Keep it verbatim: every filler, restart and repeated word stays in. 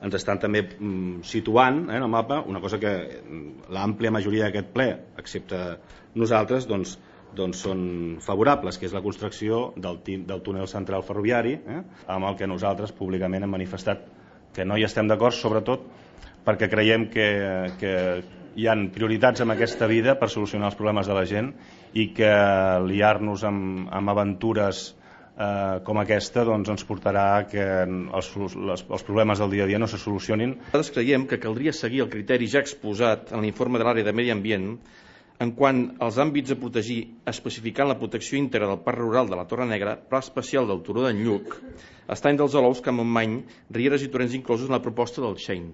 ens estan també situant eh, en el mapa una cosa que l'àmplia majoria d'aquest ple, excepte nosaltres, doncs, doncs són favorables, que és la construcció del, del túnel central ferroviari, eh, amb el que nosaltres públicament hem manifestat que no hi estem d'acord, sobretot perquè creiem que, que hi ha prioritats en aquesta vida per solucionar els problemes de la gent i que liar-nos amb, amb aventures eh, com aquesta doncs, ens portarà a que els, les, els problemes del dia a dia no se solucionin. Nosaltres creiem que caldria seguir el criteri ja exposat en l'informe de l'àrea de medi ambient en quant als àmbits a protegir, especificant la protecció íntegra del parc rural de la Torre Negra, pla especial del Turó d'en Lluc, Estany dels Alous, Camp Montmany, Rieres i Torrents inclosos en la proposta del Xein.